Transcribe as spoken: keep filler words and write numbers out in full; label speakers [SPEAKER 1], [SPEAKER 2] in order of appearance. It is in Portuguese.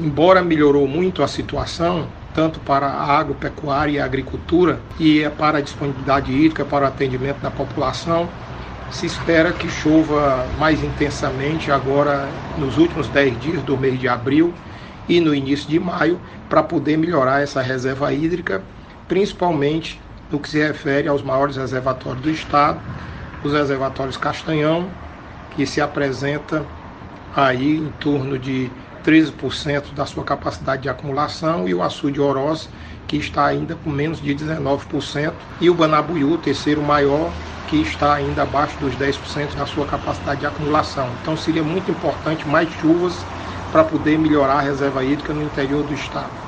[SPEAKER 1] embora melhorou muito a situação, tanto para a agropecuária e a agricultura, e para a disponibilidade hídrica, para o atendimento da população, se espera que chova mais intensamente agora nos últimos dez dias do mês de abril e no início de maio, para poder melhorar essa reserva hídrica, principalmente no que se refere aos maiores reservatórios do estado, os reservatórios Castanhão, que se apresenta aí em torno de treze por cento da sua capacidade de acumulação, e o açude Oroz, que está ainda com menos de dezenove por cento, e o Banabuiú, o terceiro maior, que está ainda abaixo dos dez por cento da sua capacidade de acumulação. Então seria muito importante mais chuvas para poder melhorar a reserva hídrica no interior do estado.